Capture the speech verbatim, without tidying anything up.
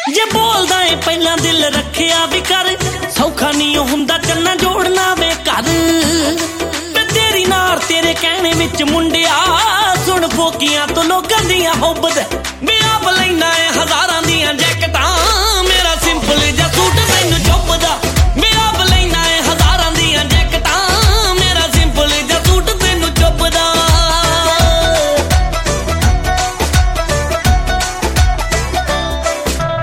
ਜੇ ਬੋਲਦਾ ਏ ਪਹਿਲਾਂ ਦਿਲ ਰੱਖਿਆ ਵੀ ਕਰ, ਸੌਖਾ ਨਹੀਂ ਹੁੰਦਾ ਚੰਨਾ ਜੋੜਨਾ ਵੇ ਘਰ। ਤੇ ਤੇਰੀ ਨਾਰ ਤੇਰੇ ਕਹਿਣੇ ਵਿੱਚ ਮੁੰਡਿਆ, ਸੁਣ ਫੋਕੀਆਂ ਤੋਂ ਲੋਕਾਂ ਦੀਆਂ ਹੁੱਬ ਦੇ। ਮੈਂ ਆਪ ਲੈਣਾ ਏ ਹਜ਼ਾਰਾਂ ਦੀਆਂ ਜੈਕਟ